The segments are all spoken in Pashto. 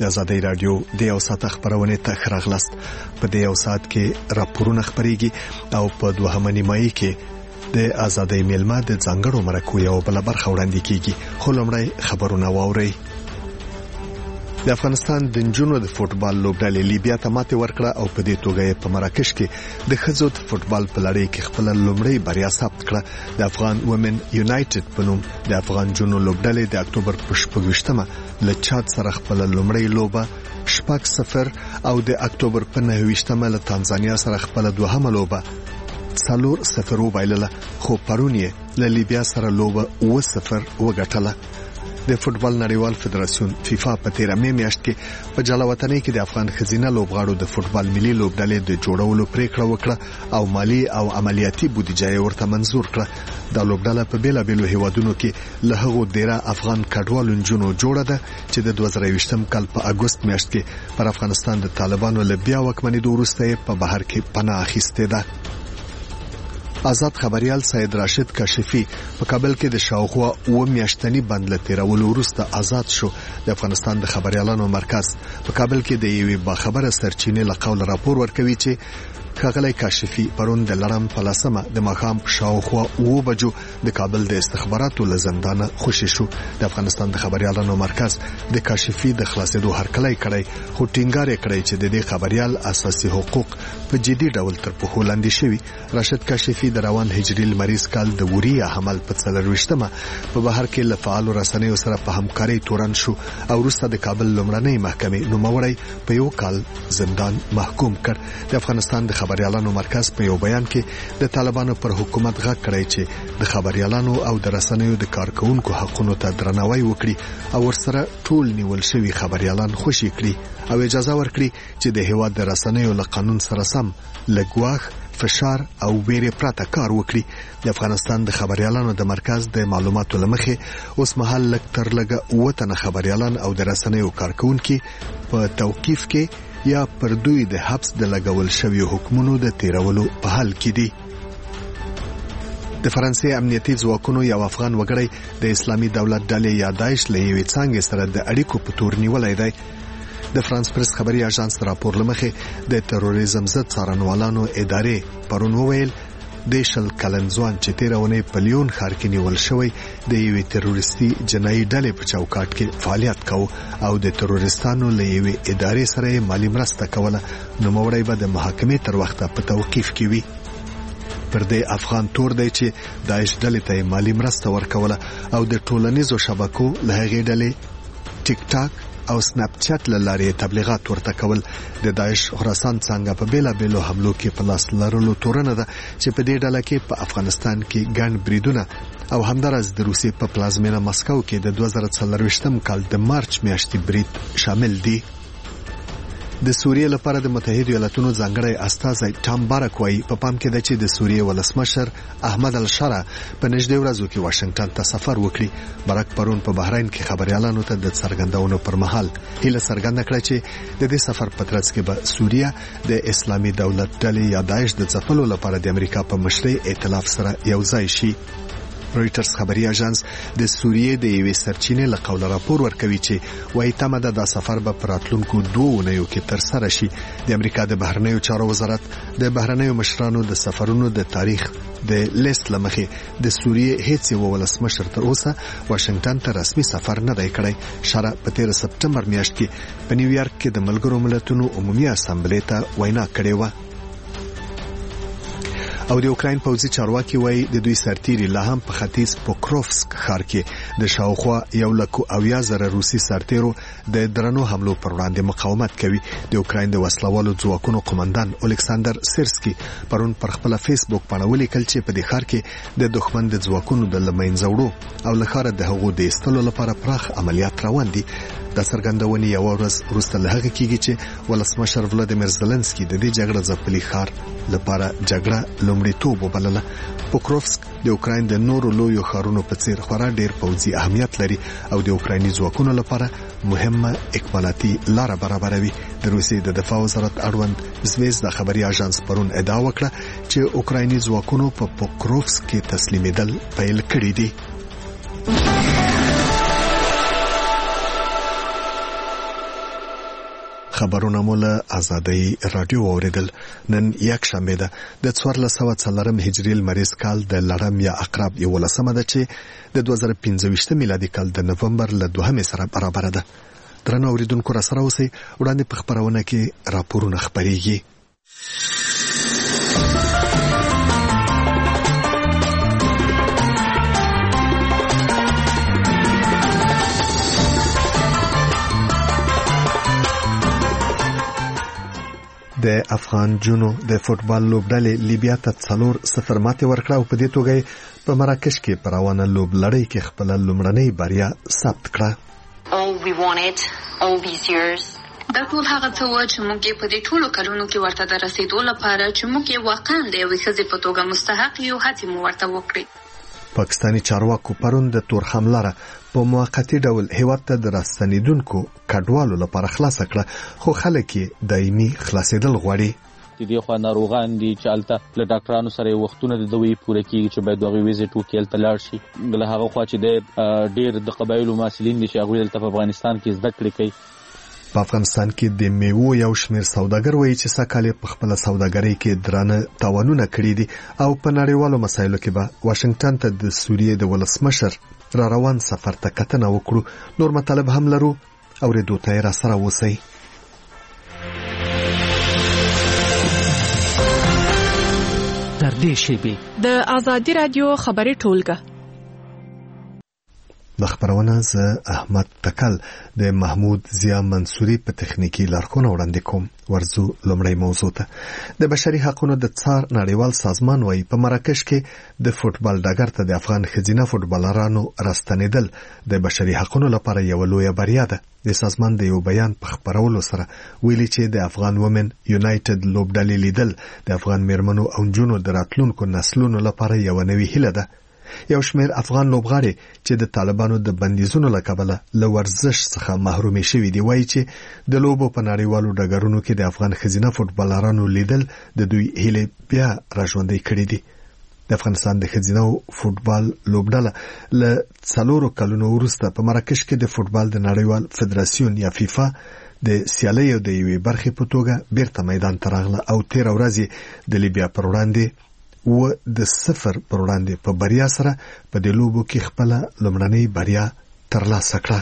د ازادۍ رادیو د یو ساعت خبرونه ته خراغلاست. په دې یو ساعت کې راپورونه خبريږي او په دوهمه نیمایي کې د ازادۍ میلمه د ځانګړو مرکو یو بل برخه وړاندې کیږي. خو لومړی خبرونه واورئ. د افغانستان د نجونو د فوتبال لوبډلې لیبیا ته ماتې ورکړه او په دې توګه په مراکش کې د ښځو د فوتبال په لړۍ کې خپل لومړی بریا ثبت کړه. د افغان وومن یونایټډ په نوم د افغان جنو لوبډلې د اکتوبر په 28مه له چاد سره خپل لومړی لوبه 0 او د اکتوبر په 29مه له تانزانیا سره خپل دوهمه لوبه 4-0 وبایلله. خو پرون یې له لیبیا سره لوبه 0 وګټله. د فوتبال نړیوال فدراسیون فیفا په 13 میاشت کې په جلاوطنۍ کې د افغان خزینه لوبغاړو د فوتبال ملي لوبډلې د جوړولو پریکړه وکړه او مالی او عملیاتي بودیجه ورته منزور کړه. دا لوبډله په بیلابېلو هیوادونو کې له هغو ډیره افغان کډوالو نجونو جوړه ده چې د 2020م کال په اگست میاشت کې پر افغانستان د طالبانو له بیا واکمنېدو وروسته په بهر کې پناه اخیستې ده. آزاد خبريال سید راشد کاشفی په کابل کې د شاوخوا 9 میاشتنی بند له تیرولو وروسته آزاد شو. د افغانستان د خبريالانو مرکز په کابل کې د یوې باخبره سرچینې له قول راپور ورکوي چې ښاغلی کاشفی پرون د لړم په لسمه د ماښام په شاوخوا 9 بجو د کابل د استخباراتو له زندانه خوشی شو. د افغانستان د خبريالانو مرکز د کاشفی د خلاصېدو هرکلی کړی خو ټینګار کړی چې د دې خبريال اساسي حقوق په جدي ډول تر پښو لاندې شوي. راشد کاشفی د روان هجري لمریز کال د وریا حمل په 24مه په بهر کې له فعالو رسنیو سره په همکارۍ تورن شو او وروسته د کابل لومړنۍ محکمې نوموړی په یو کال زندان محکوم کړ. د افغانستان د خبريالانو مرکز په یو بیان کې د طالبانو پر حکومت غږ کړی چې د خبريالانو او د رسنیو د کارکونکو حقوقو ته درناوی وکړي او ورسره ټول نیول شوی خبريالان خوشي کړي او اجازه ورکړي چې د هیواد د رسنیو له قانون سره سم لګواخ فشار او ویره پرته کار وکړي. د افغانستان د خبريالانو د مرکز د معلوماتو لمخې اوس مهال لږ تر لږه 9 خبريالان او د رسنیو کارکونکو په توقيف کې یا پر دوی د حبس د لګول شوی حکمونو د تیرولو په حال کې دي. د فرانسې امنیتي ځواکونو یو افغان وګړی د اسلامي دولت ډلې یا داعش له یوې څنګه سره د اړیکو په تور نیولای دی. د فرانس پریس خبري اژانس راپور لمخې د تروریزم ضد څارنوالانو ادارې پرون وویل د شل کلنځوان چې تیرونه په لیون ښار کې نیول شوی د یوې تروریستي جنایي ډلې په چوکاټ کې فعالیت کاوه او د تروریستانو له یوې ادارې سره مالی مرسته کوله. نو موړی به د محاکمې تر وخته په توقيف کې وي. پر دې افغان تور دی چې داعش ډلې ته مالی مرسته ورکوله او د ټولنیزو شبکو له هغې ډلې ټیک ټاک او سناپ چات لارې تبلیغات ورته کول. د داعش خراسان څنګه په بیلابېلو حملو کې په لاس لرلو تورنه ده چې په دې ډله کې په افغانستان کې ګڼ بریدونه او همدارس د روسیې په پلازمینه مسکو کې د 2024م کال د مارچ میاشتې برید شامل دي. د سوریې لپاره د متحده ایالاتونو ځانګړی استازی ټام بارک وايي په پام کې ده چې د سوریې ولسمشر احمد الشرا په نږدې ورځو کې واشنگټن ته سفر وکړي. بارک پرون په بحرین کې خبريالانو ته د څرګندونو پر مهال هیله څرګنده کړه چې د دې سفر په ترڅ کې به سوریه د اسلامي دولت ډلې یا داعش د ځپلو لپاره د امریکا په مشرۍ ائتلاف سره یو ځای شي. رويټرز خبري اژانس د سوریې د یوې سرچینې له قول راپور ورکوي چې وايي تمه ده د سفر به پراتلونکو 2 اونیو کې تر سره شي. د امریکا د بهرنیو چارو وزارت د بهرنیو مشرانو د سفرونو د تاریخ د لیست لمخې د سوریې هیڅ یو ولسمشر تر اوسه واشنگټن ته رسمي سفر نه دی کړی. شرع په 13 سپټمبر میاشت کې په نیویارک کې د ملګرو ملتونو عمومي اسامبلې ته وینا کړې و. او د اوکراین پوځي چارواکي وایي د دوی سرتیري لا هم په ختیځ پوکروفسک ښار کې د شاوخوا 1,000 روسي سرتیرو د درنو حملو پر وړاندې مقاومت کوي. د اوکراین د وسلوالو ځواکونو قومندان الیکساندر سیرسکي پرون پر خپل فیسبوک باندې ولیکل چې په دې ښار کې د دښمن د ځواکونو د لمنځوړو او لخر د هغو د استلو لپاره پراخ عملیات روان دي. د څرګندونې یو ورځ وروسته له هغه کېږي چې ولسمشر ولادیمیر زلنسکي د دې جګړې ځپلي ښار لپاره جګړه لومړیتوب وبلله. پوکروفسک د اوکراین د نورو لویو ښارونو په څیر خورا ډیر پوځي اهمیت لري او د اوکرایني ځواکونو لپاره مهمه اکمالاتي لار برابروي. د روسیې د دفاع وزارت اړوند زویزدا خبري اژانس پرون ادعا وکړه چې اوکرایني ځواکونو په پوکروفسک کې تسلیمېدل پیل کړی دي. خبرونه مو له آزادۍ رادیو اوریدل. نن یک شنبه ده د 1404 هجری لمریز کال د لړم یا عقرب 11 ده چې د 2015 میلادي کال د نومبر له 2 سره برابر ده. درنو اوریدونکو را سره اوسئ. وړاندې په خبرونه کې راپورونه خبريږي. د افغان جنو د فوتبال لوبډلې لیبیا ته 4-0 ماتې ورکړه او په دې توګه په مراکش کې پر روانه لوبلړۍ کې خپل لومړنۍ بریا ثبت کړه. دا ټول هغه څه و چې موږ په دې ټولو کلونو کې ورته د رسیدو لپاره چې موږ واقعا د یوې ښځې په توګه مستحق یو هڅې مو ورته وکړې. پاکستاني چارواکو پرون د تور حمله په موقتی ډول هیواد ته د راستنیدونکو کډوالو لپاره خلاص کړه، خو خلک یې دایمي خلاصېدل غواړي. د دې خوا ناروغان دي چې الته له ډاکټرانو سره وختونه د دوی پوره کیږي چې باید دغه ویزټ وکړي تل لاړ شي. له هغه خوا چې د ډېر د قبایلو مسلین دي چې هغه دلته په افغانستان کې زده کړې کوي. په افغانستان کې د میوو یو شمېر سوداګر وایي چې سکهال په خپل سوداګرۍ کې درانه تاوانونه کړي دي او په نړیوالو مسایلو کې به واشنگټن ته د سوریې د ولسمشر را روان سفر ته کتنه وکړو. نور مطالب هم لرو او ردو ته را سره اوسئ. تر دې شیبې د آزادي رادیو خبري ټولګه د خبرونه ز احمد تکل د محمود ضیا منصوري په تخنیکی لارښوونه وړاندې کوم. ورزو لومړی موضوع ته د بشري حقوقو د څار نړیوال سازمان وايي په مراکش کې د فوتبال ډګر ته د افغان ښځینه فوتبالرانو راستنیدل د بشري حقوقو لپاره یو لوی بریا ده. د سازمان د یو بیان په خبرولو سره ویلي چې د افغان وومن یونایټډ لوبډلې لیدل د افغان میرمنو او نجونو د راتلونکو نسلونو لپاره یو نوې هیله ده. یو شمېر افغان لوبغاړي چې د طالبانو د بندیزونو له کبله له ورزش څخه محرومي شوي دي وایي چې د لوبو په نړیوالو ډګرونو کې د افغان ښځینه فوتبالرانو لیدل د دوی هیله بیا راژوندۍ کړې دي. د افغانستان د ښځینه فوتبال لوبډله له 4 کلونو وروسته په مراکش کې د فوتبال د نړیوال فدراسیون یا فیفا د سیالیو د یوې برخې په توګه بیرته میدان ته راغله او 13 ورځې د لیبیا پر وړاندې و د 0 پر وړاندې په بریا سره په دې لوبو کې خپل لومړنۍ بریا ترلاسه کړه.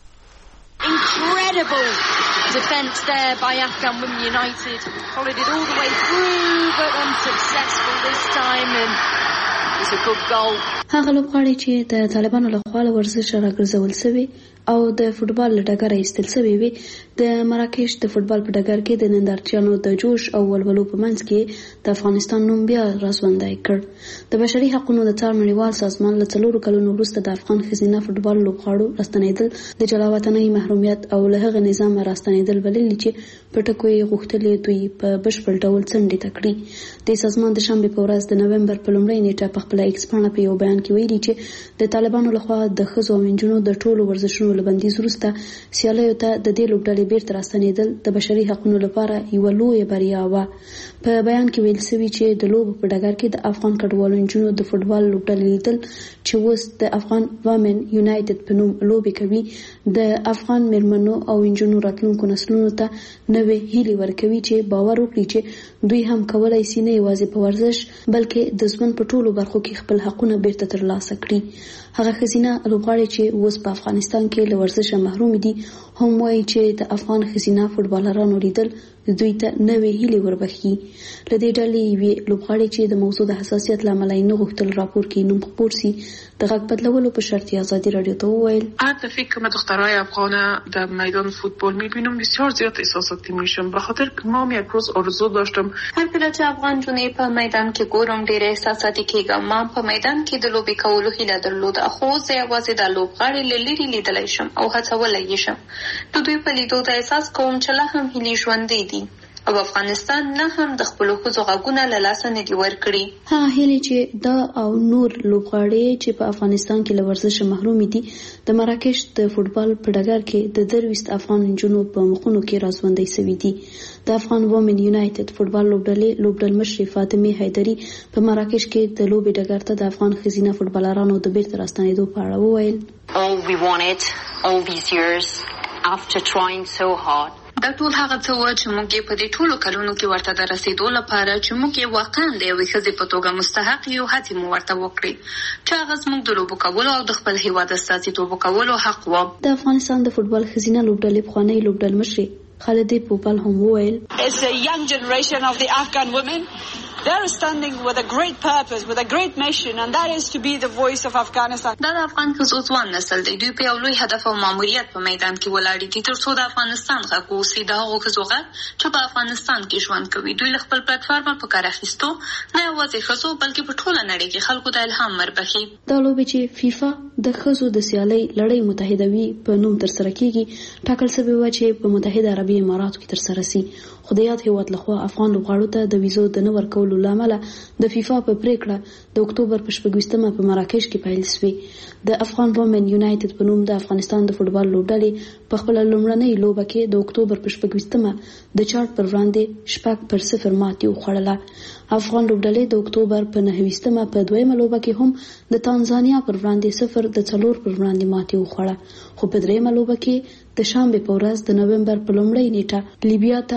Incredible defense there by Afghan Women United. Followed it all the way through but unsuccessful this time and it's a good goal. هغه لوبغاړي چې د طالبانو له خوا ورزش راګرځول شوی او د فوتبال له ډګره ایستل شوی وي د مراکش د فوتبال په ډګر کې د نندارچیانو د جوش او ولولو په منځ کې د افغانستان نوم بیا راژوندی کړ. د بشري حقوقو د څار نړیوال سازمان له 4 کلونو وروسته د افغان ښځینه فوتبال لوبغاړو راستنیدل د جلاوطنۍ محرومیت او له هغه نظام راستنیدل بللي چې په ټکو یې غوښتلې دوی په بشپړ ډول څنډې ته کړي. د سازمان د شنبې په ورځ د نومبر په لومړۍ نیټه په خپل ایکس پاڼه په یو بیان کې ویلي چې د طالبانو لخوا د ښځو او نجونو د ټولو ورزشونو له بندیز وروسته سیالیو ته د دې لوبډلې بیرته راستنیدل د بشري حقوقو لپاره یوه لویه بریا وه. په بیان کې ویل شوي چې د لوبو په ډګر کې د افغان کډوالو نجونو د فوتبال لوبډلې لیدل چې اوس د افغان وومن یونایټډ په نوم لوبې کوي د افغان میرمنو او نجونو راتلونکو نسلونو ته نوې هیلې ورکوي چې باور وکړي چې دوی هم کولای شي نه یوازې په ورزش بلکې د ژوند په ټولو برخو کې خپل حقونه بیرته ترلاسه کړي. هغه ښځینه لوبغاړي چې اوس په افغانستان کې له ورزشه محروم دي هم وایي چې د افغان ښځینه فوتبالرانو لیدل دوی ته نوې هیلې وربخي. له دې ډلې یوې لوبغاړي چې د موضوع د حساسیت له امله نه غوښتل راپور کې نوم خپور سي د غږ بدلولو په شرط آزادی رادیو ته وویل فکر کنم دخترای افغان در میدان فوتبال میبینم بسیار زیاد احساساتی میشم به خاطر که ما یک روز آرزو داشتم هر کله چې افغان جونې په میدان کې ګورم ډېر احساساتي کېږم. ما په میدان کې د لوبې کولو هیله درلوده خو زه یوازې د لوبغاړي له لرې لیدلی شم او هڅولی یې شم. د دوی په لیدو د احساس کوم چې لا هم هیلې ژوندۍ دي او افغانستان نه هم د خپلو ښځو غږونه له لاسه نه دي ورکړي. هغه هیلې چې دا او نور لوبغاړي چې په افغانستان کې له ورزشه محروم دي د مراکش د فوتبال په ډګر کې د 23 افغان نجونو په مخونو کې راژوندۍ شوي دي. د افغان وومن یونایټډ فوتبال لوبډلې لوبډلمشرې فاطمه حیدري په مراکش کې د لوبې ډګر ته د افغان ښځینه فوتبالرانو د بیرته راستنېدو په اړه وویل All we wanted all these years after trying so hard دا ټول هغه څه و چې موږ په دې ټولو کلونو کې ورته د رسیدو لپاره چې موږ واقعا د یوې ښځې په توګه مستحق یو هڅې مو ورته وکړې چې هغه زموږ د لوبو کولو او د خپل هیواد استازیتوب کولو حق و. د افغانستان د فوټبال ښځینه لوبډلې پخوانۍ لوبډل مشرې خالدې پوپل هم وویل It's a young generation of the Afghan women. They're standing with a great purpose, with a great mission, and that is to be the voice of Afghanistan. دا د افغان ښځو ځوان نسل دی. دوی په یو لوی هدف او ماموریت په میدان کې ولاړ دي ترڅو د افغانستان غږ واوسي. د هغو ښځو غږ چې په افغانستان کې ژوند کوي. دوی له خپل پلیټفارم په کار اخیستو نه یوازې ښځو بلکې په ټوله نړۍ کې خلکو ته الهام وربخي. دا لوبې چې فیفا د ښځو د سیالۍ لړۍ متحدوي په نوم ترسره کیږي ټاکل شوی و چې په متحده عربي اماراتو کې ترسره شي. خو د یاد هیواد لخوا افغان لوبغاړو ته د ویزو د نه ورکولو له امله د فیفا په پریکړه د اکتوبر په 26مه په مراکش کې پیل شوې. د افغان وومن یونایټډ په نوم د افغانستان د فوټبال لوبډلې په خپل لومړنۍ لوبه کې د اکتوبر په 26مه د چارت پر وړاندې 6-0 ماتې وخوړله. افغان لوبډلې د اکتوبر په 9مه په دویمه لوبه کې هم د تانزانیا پر وړاندې 0-4 پر وړاندې ماتې وخوړه. خو په دریمه لوبه کې د شنبه په ورځ د نومبر په لومړۍ نیټه لیبیا ته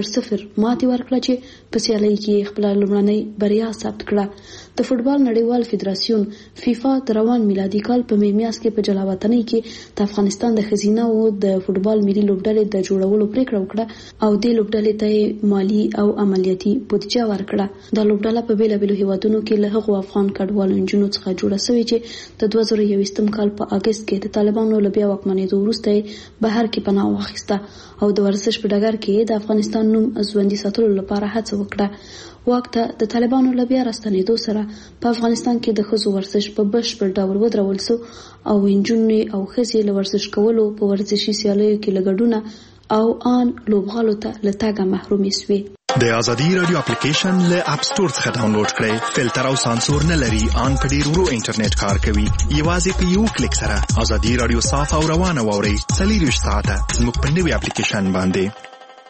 0 ماتې ورکړه چې په سیالۍ کې خپل لومړنۍ بریا ثبت کړه. د فوټبال نړیوال فدراسیون فیفا د روان میلادي کال په می میاشت کې په جلاوطنۍ کې د افغانستان د ښځینه او د فوټبال ملي لوبډلې د جوړولو پریکړه وکړه او د لوبډلې ته مالی او عملیاتي بودیجه ورکړه. د لوبډله په بیلابیلو هیوادونو کې له هغو افغان کډوالو نجونو څخه جوړه شوې چې د 2021 کال په اگست کې د طالبانو له بیا واکمنېدو وروسته بهر کې پناه واخیسته او د ورزش په ډګر کې د افغانستان نوم ژوندي ساتلو لپاره هڅه وکړه. وخت د طالبانو له بیا راستنېدو سره په افغانستان کې د ښځو ورزش په بشپړ ډول ودرول شو او نجونې او ښځې له ورزش کولو په ورزشي سیالیو کې له ګډونه او آن لوبغالو ته له تګه محرومې شوې. د ازادي رادیو اپلیکیشن له اپ سټور څخه ډاونلوډ کړئ. فلټر او سانسور نه لري. آن په ډیر ورو انټرنیټ کار کوي. یوازې په یو کلیک سره ازادي رادیو صاف او روانه واورئ. 24 ساعته زموږ په نوي اپلیکیشن باندې.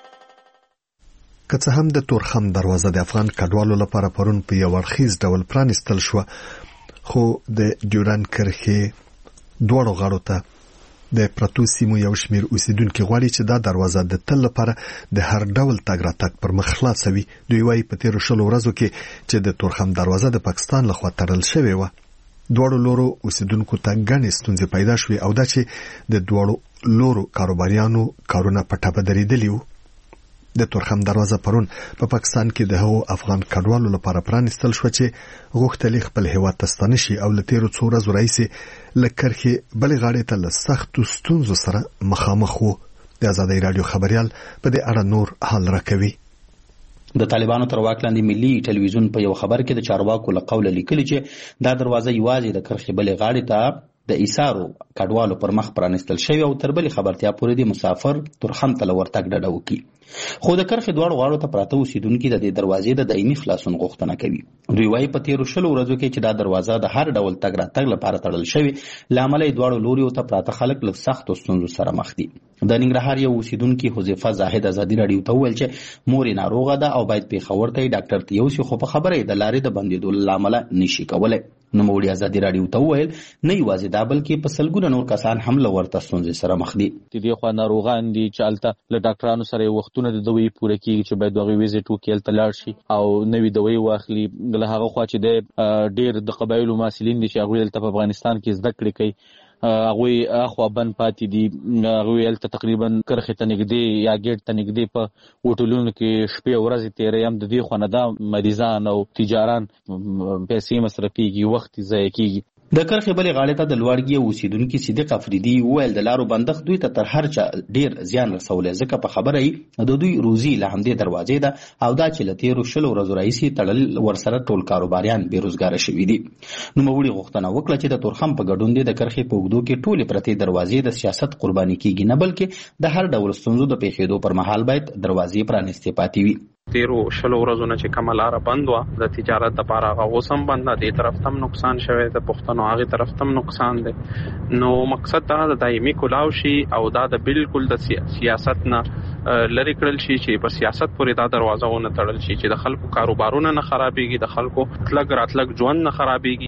که څه هم د تورخم دروازه د افغان کډوالو لپاره پرون په یو اړخیز ډول پرانیستل شو، خو د ډیورند کرښې دوړو غاړو ته د پرتو سیمو یو شمیر اوسیدونکو غواړي چې دا دروازه د تل لپاره د هر ډول تګ راتګ پر مخ خلاص وي. دوی وايي په تیر شلو ورځو کې چې د تورخم دروازه د پاکستان لخوا تړل شوې و، دوړو لورو اوسیدونکو ته ګڼې ستونزې پیدا شوې او دا چې د دوړو لورو کاروباریانو کارونه په ټاپه درېدلي وو. د تورخم دروازه پرون په پاکستان کې د هغو افغان کډوالو لپاره پرانیستل شو چې غوښتل خپل هیواد ته ستانه شي او له تیرو څو ورځو راهیسې له کرښې بلې غاړې ته له سختو ستونزو سره مخامخ وو. د ازادۍ راډیو خبريال په دې اړه نور حال راکوي. د طالبانو تر واک لاندې ملي ټلویزیون په یو خبر کې د چارواکو له قوله لیکلي چې دا دروازه یوازې د کرښې بلې غاړې ته د ایثارو کډوالو پر مخ پرانیستل شوی او تر بلې خبرتیا پورې د مسافر تورخم ته ورتګ ډډه وکړي. خو د کرښې دواړو غاړو ته پراته اوسیدونکي د دې دروازې د دایمي خلاصون غوښتنه کوي. دوی وايي په تیرو 20 ورځو کې چې دا دروازه د هر ډول تګ راتګ لپاره تړل شوی، له امله دواړو لوریو ته پراته خلک له سختو ستونزو سره مخ دي. د ننګرهار یو اوسیدونکي حذیفه زاهد ازادي راډیو ته وویل چې مور یې ناروغه ده او باید پیښور ته ډاکټر ته یوسي، خو په خبره یې د لارې د بندېدو له امله نشي کولی. نوموړي ازادي راډیو ته وویل نه یوازې دا بلکې په سلګونه نور کسان هم له ورته ستونزې سره مخ دي. دې خوا ناروغان دي چې هلته له ډاکټرانو سره وختونه د دوی پوره کیږي چې باید هغوی ویزټ وکړي، هلته لاړ شي او نوي دوی واخلي. له هغه خوا چې د ډېر د قبایلو محصلین دي چې هغوی هلته په افغانستان کې زده کړې کوي، هغوی اخوا بند پاتې دي. هغوی هلته تقریبا کرښې ته نږدې یا ګیټ ته نږدې په هوټلونو کې شپې ورځې تېروي. هم د دې خوا نه دا مریضان او تجاران پیسې مصرفېږي، وخت ضایع کېږي. د کرښې بلې غاړې ته د لوړګي اوسیدونکي صدیق افریدي وویل د لارو بندښت دوی ته تر هر چا ډیر زیان رسولی، ځکه په خبره یې د دوی روزي له همدې دروازې ده او دا چې له تیرو 20 ورځو راهیسې تړل ورسره ټول کاروباریان بېروزګاره شوي دي. نوموړي غوښتنه وکړه چې د تورخم په ګډون د کرښې په اوږدو کې ټولې پرتې دروازې د سیاست قرباني کیږي نه، بلکې د هر ډول ستونزو د پیښېدو پر مهال باید دروازې پرانیستې پاتې وي. تیرو 20 ورځو نه چې کومه لاره بند وه د تجارت دپاره، هغه اوس هم بند ده. دې طرف ته هم نقصان شوی، د پښتنو هغې طرف ته هم نقصان دی. نو مقصد دا د دایمي کلاو شي او دا د بالکل د سیاست نه لرې کړل شي چې په سیاست پورې دا دروازه ونه تړل شي چې د خلکو کاروبارونه نه خرابېږي، د خلکو تلګ راتلګ ژوند نه خرابېږي.